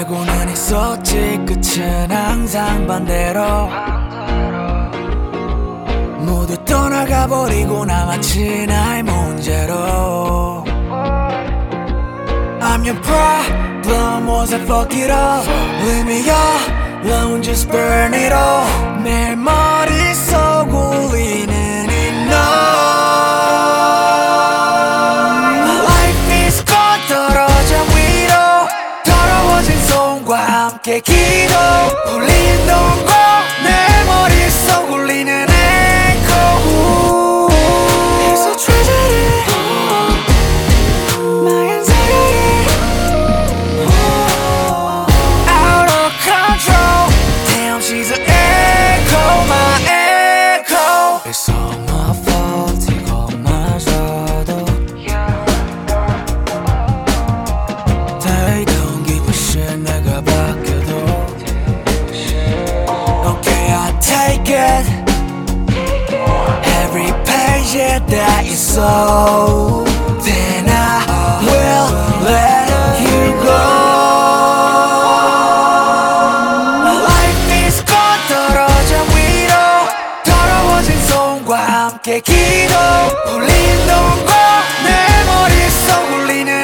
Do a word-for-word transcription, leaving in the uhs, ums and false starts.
알고는 있었지 끝은 항상 반대로 모두 떠나가버리고 남았지 나의 문제로 I'm your problem, was I fuck it up? Leave me alone, just burn it all 내 머릿속 울리는 이 My life is gone 떨어져 위로 더러워진 손과 함께 기도 울린 동고 내 머릿속 울리는 echo It's a tragedy My anxiety Out of control Damn she's an echo My echo It's all my fault 이것마저도 They don't give a shit 내가 바뀌어도 Okay I take it Every page that you sow Then I will let you go My life is gone 떨어져 위로 더러워진 손과 함께 기도 울린 동고 내 머릿속 울리는